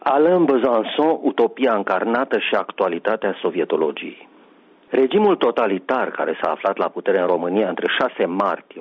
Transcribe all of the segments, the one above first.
Alain Besançon, utopia încarnată și actualitatea sovietologiei. Regimul totalitar care s-a aflat la putere în România între 6 martie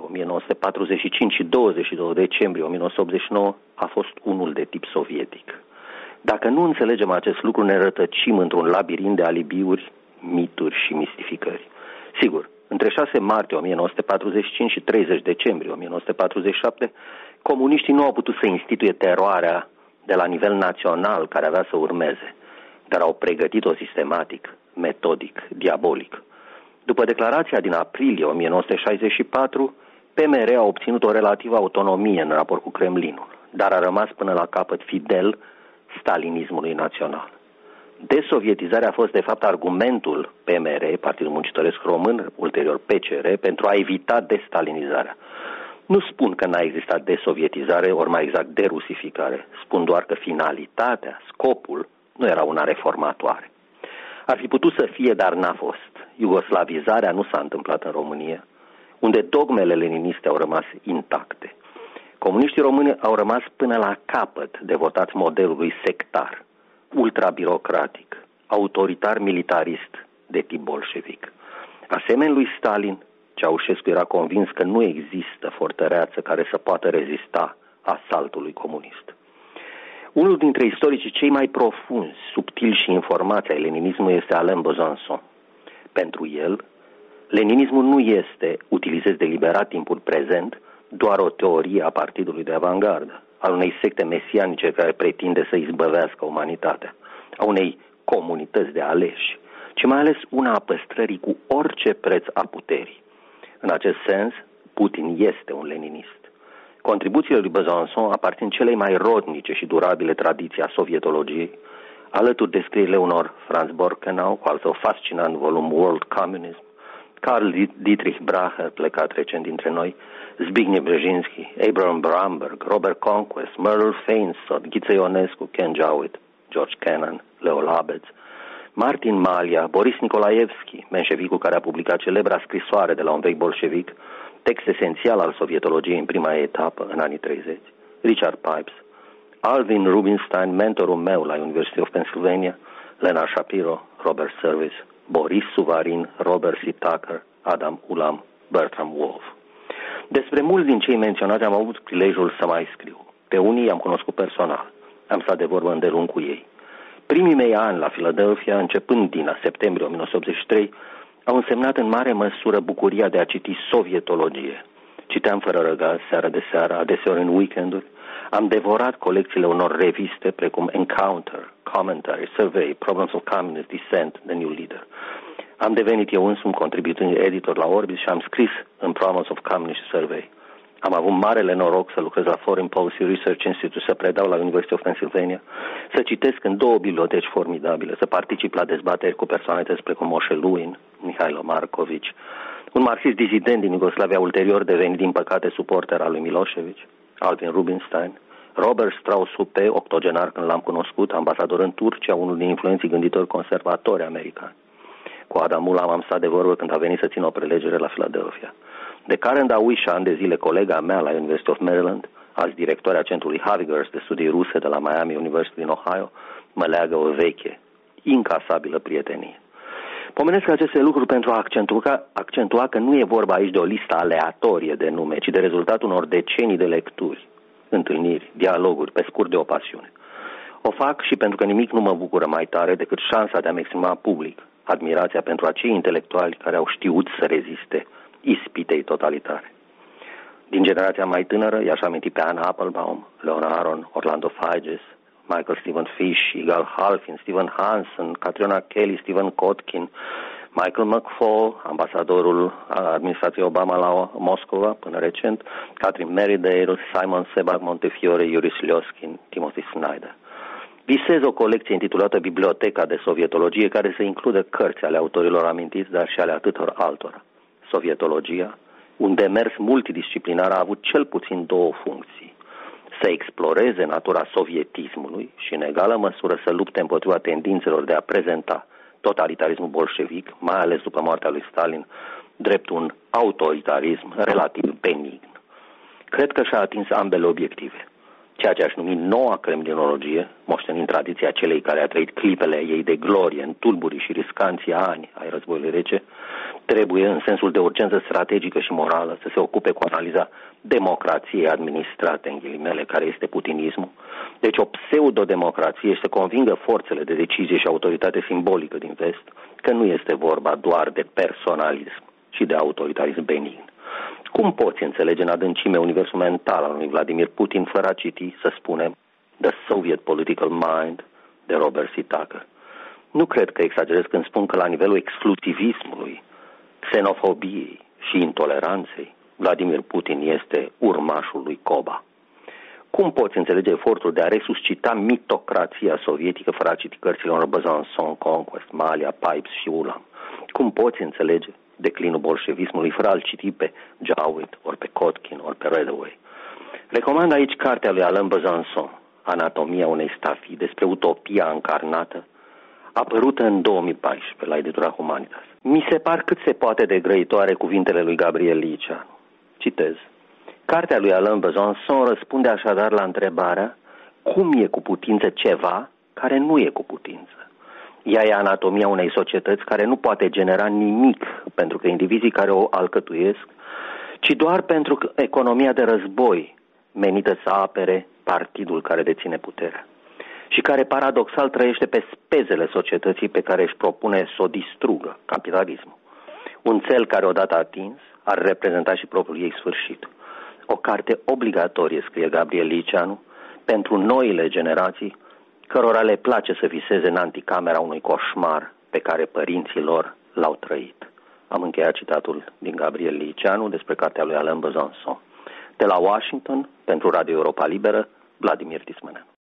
1945 și 22 decembrie 1989 a fost unul de tip sovietic. Dacă nu înțelegem acest lucru, ne rătăcim într-un labirint de alibiuri, mituri și mistificări. Sigur, între 6 martie 1945 și 30 decembrie 1947, comuniștii nu au putut să instituie teroarea de la nivel național care avea să urmeze, dar au pregătit-o sistematic, metodic, diabolic. După declarația din aprilie 1964, PMR a obținut o relativă autonomie în raport cu Kremlinul, dar a rămas până la capăt fidel stalinismului național. Desovietizarea a fost de fapt argumentul PMR, Partidul Muncitoresc Român, ulterior PCR, pentru a evita destalinizarea. Nu spun că n-a existat desovietizare, ori mai exact derusificare. Spun doar că finalitatea, scopul, nu era una reformatoare. Ar fi putut să fie, dar n-a fost. Iugoslavizarea nu s-a întâmplat în România, unde dogmele leniniste au rămas intacte. Comuniștii români au rămas până la capăt devotați modelului sectar, ultrabirocratic, autoritar militarist de tip bolșevic. Asemenea lui Stalin, Ceaușescu era convins că nu există fortăreață care să poată rezista asaltului comunist. Unul dintre istoricii cei mai profunzi, subtili și informați ai leninismului este Alain Besançon. Pentru el, leninismul nu este, utilizez deliberat timpul prezent, doar o teorie a partidului de avangardă, al unei secte mesianice care pretinde să izbăvească umanitatea, a unei comunități de aleși, ci mai ales una a păstrării cu orice preț a puterii. În acest sens, Putin este un leninist. Contribuțiile lui Besançon aparțin celei mai rodnice și durabile tradiții a sovietologiei, alături de scrierile unor Franz Borkenau, cu al său fascinant volum World Communism, Karl Dietrich Bracher, plecat recent dintre noi, Zbigniew Brzezinski, Abraham Bramberg, Robert Conquest, Merle Feinsod, Ghiță Ionescu, Ken Jowett, George Kennan, Leo Labetz, Martin Malia, Boris Nicolaevski, menșevicul care a publicat celebra scrisoare de la un vechi bolșevic, text esențial al sovietologiei în prima etapă, în anii 30, Richard Pipes, Alvin Rubinstein, mentorul meu la University of Pennsylvania, Leonard Shapiro, Robert Service, Boris Suvarin, Robert C. Tucker, Adam Ulam, Bertram Wolf. Despre mulți din cei menționați am avut prilejul să mai scriu. Pe unii i-am cunoscut personal. Am stat de vorbă îndelung cu ei. Primii mei ani la Philadelphia, începând din septembrie 1983, au însemnat în mare măsură bucuria de a citi sovietologie. Citeam fără răgaz, seară de seară, adeseori în weekenduri. Am devorat colecțiile unor reviste precum Encounter, Commentary, Survey, Problems of Communist Dissent, The New Leader. Am devenit eu însumi contributing editor la Orbis și am scris în Problems of Communist Survey. Am avut marele noroc să lucrez la Foreign Policy Research Institute, să predau la University of Pennsylvania, să citesc în 2 biblioteci formidabile, să particip la dezbateri cu personalități precum Moshe Luin, Mihailo Markovici, un marxist dizident din Iugoslavia, ulterior devenit din păcate suporter al lui Milosevic, Alvin Rubinstein, Robert Strauss-Hupe, octogenar când l-am cunoscut, ambasador în Turcia, unul din influenții gânditori conservatori americani. Cu Adam Ulam am stat de vorbă când a venit să țină o prelegere la Philadelphia. De Karen Dawish, ani de zile colega mea la University of Maryland, azi directoarea centrului Havigers de studii ruse de la Miami University din Ohio, mă leagă o veche, incasabilă prietenie. Pomenesc aceste lucruri pentru a accentua că nu e vorba aici de o listă aleatorie de nume, ci de rezultatul unor decenii de lecturi, întâlniri, dialoguri, pe scurt de o pasiune. O fac și pentru că nimic nu mă bucură mai tare decât șansa de a-mi exprima public admirația pentru acei intelectuali care au știut să reziste ispitei totalitare. Din generația mai tânără i-aș aminti pe Anna Applebaum, Leon Aron, Orlando Figes, Michael Stephen Fish, Igal Halfin, Stephen Hansen, Catriona Kelly, Stephen Kotkin, Michael McFaul, ambasadorul administrației Obama la Moscova până recent, Catherine Merridale, Simon Sebag Montefiore, Iuris Lioskin, Timothy Snyder. Visez o colecție intitulată Biblioteca de Sovietologie, care să includă cărți ale autorilor amintiți, dar și ale atâtor altora. Sovietologia, un demers multidisciplinar, a avut cel puțin 2 funcții: să exploreze natura sovietismului și în egală măsură să lupte împotriva tendințelor de a prezenta totalitarismul bolșevic, mai ales după moartea lui Stalin, drept un autoritarism relativ benign. Cred că și-a atins ambele obiective. ceea ce aș numi noua kremlinologie, moștenind tradiția celei care a trăit clipele ei de glorie în tulburii și riscanții ani ai războiului rece, trebuie, în sensul de urgență strategică și morală, să se ocupe cu analiza democrației administrate, în ghilimele, care este putinismul, deci o pseudodemocrație, și să convingă forțele de decizie și autoritate simbolică din vest că nu este vorba doar de personalism și de autoritarism benign. Cum poți înțelege în adâncime universul mental al lui Vladimir Putin fără a citi, să spunem, The Soviet Political Mind de Robert C. Tucker? Nu cred că exagerez când spun că la nivelul exclusivismului, xenofobiei și intoleranței, Vladimir Putin este urmașul lui Koba. Cum poți înțelege efortul de a resuscita mitocrația sovietică fără a citi cărțile unor Besançon, Conquest, Malia, Pipes și Ulam? Cum poți înțelege declinul bolșevismului fără a-l citi pe Jowett, ori pe Kotkin, ori pe Redaway? Recomand aici cartea lui Alain Besançon, Anatomia unei stafii, despre utopia încarnată, apărută în 2014 la editura Humanitas. Mi se par cât se poate de grăitoare cuvintele lui Gabriel Liceanu. Citez. Cartea lui Alain Besançon răspunde așadar la întrebarea cum e cu putință ceva care nu e cu putință. Ea e anatomia unei societăți care nu poate genera nimic pentru că indivizii care o alcătuiesc, ci doar pentru că economia de război menită să apere partidul care deține puterea și care paradoxal trăiește pe spezele societății pe care își propune să o distrugă, capitalismul. Un cel care odată atins ar reprezenta și propriul ei sfârșit. O carte obligatorie, scrie Gabriel Liceanu, pentru noile generații cărora le place să viseze în anticamera unui coșmar pe care părinții lor l-au trăit. Am încheiat citatul din Gabriel Liceanu despre cartea lui Alain Besançon. De la Washington, pentru Radio Europa Liberă, Vladimir Tismaneanu.